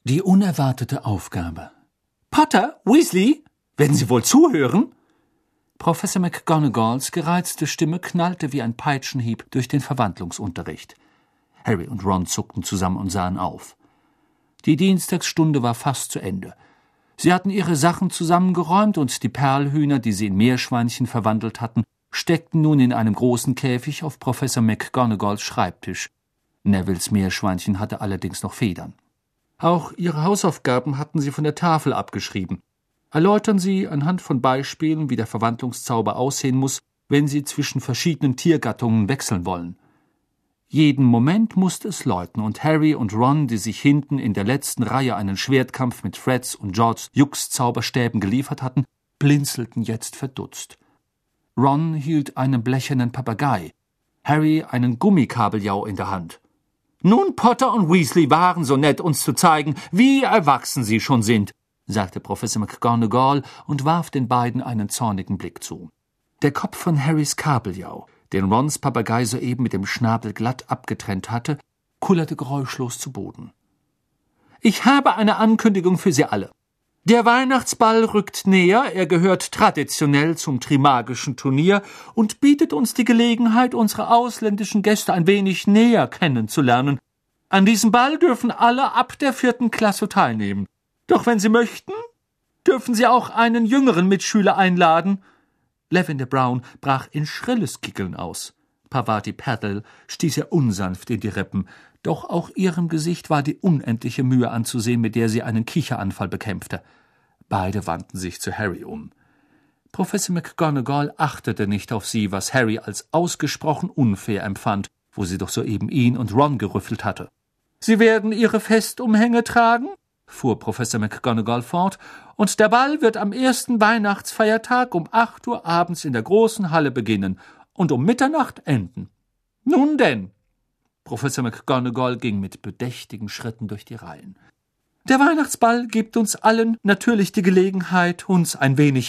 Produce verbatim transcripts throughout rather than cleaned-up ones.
Die unerwartete Aufgabe. »Potter, Weasley, werden Sie wohl zuhören?« Professor McGonagalls gereizte Stimme knallte wie ein Peitschenhieb durch den Verwandlungsunterricht. Harry und Ron zuckten zusammen und sahen auf. Die Dienstagsstunde war fast zu Ende. Sie hatten ihre Sachen zusammengeräumt und die Perlhühner, die sie in Meerschweinchen verwandelt hatten, steckten nun in einem großen Käfig auf Professor McGonagalls Schreibtisch. Nevilles Meerschweinchen hatte allerdings noch Federn. Auch ihre Hausaufgaben hatten sie von der Tafel abgeschrieben. Erläutern Sie anhand von Beispielen, wie der Verwandlungszauber aussehen muss, wenn Sie zwischen verschiedenen Tiergattungen wechseln wollen. Jeden Moment musste es läuten, und Harry und Ron, die sich hinten in der letzten Reihe einen Schwertkampf mit Freds und Georges Jux-Zauberstäben geliefert hatten, blinzelten jetzt verdutzt. Ron hielt einen blechernen Papagei, Harry einen Gummikabeljau in der Hand. »Nun, Potter und Weasley waren so nett, uns zu zeigen, wie erwachsen sie schon sind«, sagte Professor McGonagall und warf den beiden einen zornigen Blick zu. Der Kopf von Harrys Kabeljau, den Rons Papagei soeben mit dem Schnabel glatt abgetrennt hatte, kullerte geräuschlos zu Boden. »Ich habe eine Ankündigung für Sie alle. Der Weihnachtsball rückt näher, er gehört traditionell zum Trimagischen Turnier und bietet uns die Gelegenheit, unsere ausländischen Gäste ein wenig näher kennenzulernen. An diesem Ball dürfen alle ab der vierten Klasse teilnehmen. Doch wenn Sie möchten, dürfen Sie auch einen jüngeren Mitschüler einladen.« Lavender Brown brach in schrilles Giggeln aus. Parvati Patel stieß ihr unsanft in die Rippen, doch auch ihrem Gesicht war die unendliche Mühe anzusehen, mit der sie einen Kicheranfall bekämpfte. Beide wandten sich zu Harry um. Professor McGonagall achtete nicht auf sie, was Harry als ausgesprochen unfair empfand, wo sie doch soeben ihn und Ron gerüffelt hatte. »Sie werden Ihre Festumhänge tragen?« fuhr Professor McGonagall fort, »und der Ball wird am ersten Weihnachtsfeiertag um acht Uhr abends in der großen Halle beginnen und um Mitternacht enden. Nun denn!« Professor McGonagall ging mit bedächtigen Schritten durch die Reihen. »Der Weihnachtsball gibt uns allen natürlich die Gelegenheit, uns ein wenig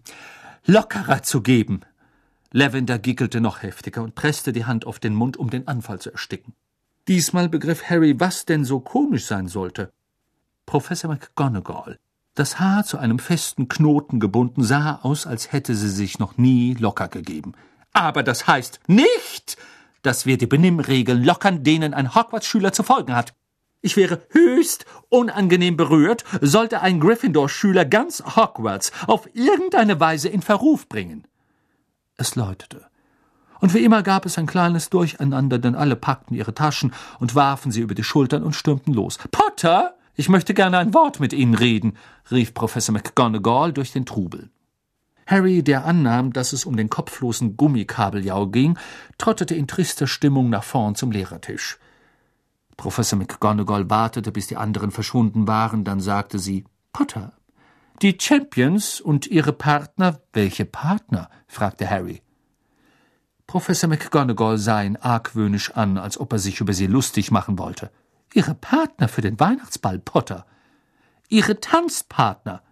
lockerer zu geben.« Lavender giggelte noch heftiger und presste die Hand auf den Mund, um den Anfall zu ersticken. Diesmal begriff Harry, was denn so komisch sein sollte. Professor McGonagall, das Haar zu einem festen Knoten gebunden, sah aus, als hätte sie sich noch nie locker gegeben. »Aber das heißt nicht, dass wir die Benimmregeln lockern, denen ein Hogwarts-Schüler zu folgen hat. Ich wäre höchst unangenehm berührt, sollte ein Gryffindor-Schüler ganz Hogwarts auf irgendeine Weise in Verruf bringen.« Es läutete. Und wie immer gab es ein kleines Durcheinander, denn alle packten ihre Taschen und warfen sie über die Schultern und stürmten los. »Potter, ich möchte gerne ein Wort mit Ihnen reden«, rief Professor McGonagall durch den Trubel. Harry, der annahm, dass es um den kopflosen Gummikabeljau ging, trottete in trister Stimmung nach vorn zum Lehrertisch. Professor McGonagall wartete, bis die anderen verschwunden waren, dann sagte sie, »Potter, die Champions und ihre Partner...« »Welche Partner?« fragte Harry. Professor McGonagall sah ihn argwöhnisch an, als ob er sich über sie lustig machen wollte. »Ihre Partner für den Weihnachtsball, Potter. Ihre Tanzpartner.«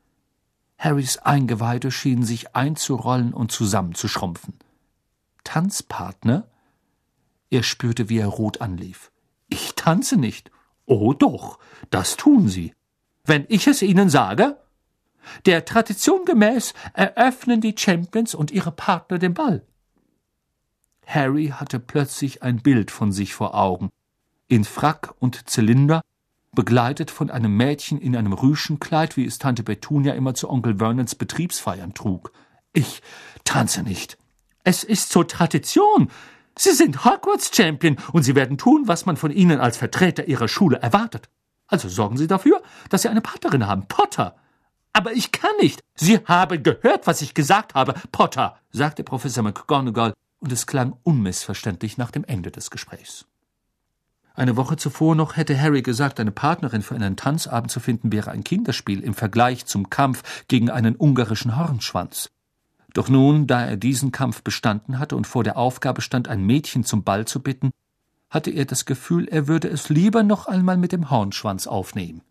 Harrys Eingeweide schienen sich einzurollen und zusammenzuschrumpfen. »Tanzpartner?« Er spürte, wie er rot anlief. »Ich tanze nicht.« »Oh doch, das tun Sie. Wenn ich es Ihnen sage? Der Tradition gemäß eröffnen die Champions und ihre Partner den Ball.« Harry hatte plötzlich ein Bild von sich vor Augen. In Frack und Zylinder, begleitet von einem Mädchen in einem Rüschenkleid, wie es Tante Petunia immer zu Onkel Vernons Betriebsfeiern trug. »Ich tanze nicht. Es ist zur Tradition. Sie sind Hogwarts-Champion und Sie werden tun, was man von Ihnen als Vertreter Ihrer Schule erwartet. Also sorgen Sie dafür, dass Sie eine Partnerin haben, Potter.« »Aber ich kann nicht. Sie haben gehört, was ich gesagt habe, Potter«, sagte Professor McGonagall, und es klang unmissverständlich nach dem Ende des Gesprächs. Eine Woche zuvor noch hätte Harry gesagt, eine Partnerin für einen Tanzabend zu finden wäre ein Kinderspiel im Vergleich zum Kampf gegen einen ungarischen Hornschwanz. Doch nun, da er diesen Kampf bestanden hatte und vor der Aufgabe stand, ein Mädchen zum Ball zu bitten, hatte er das Gefühl, er würde es lieber noch einmal mit dem Hornschwanz aufnehmen.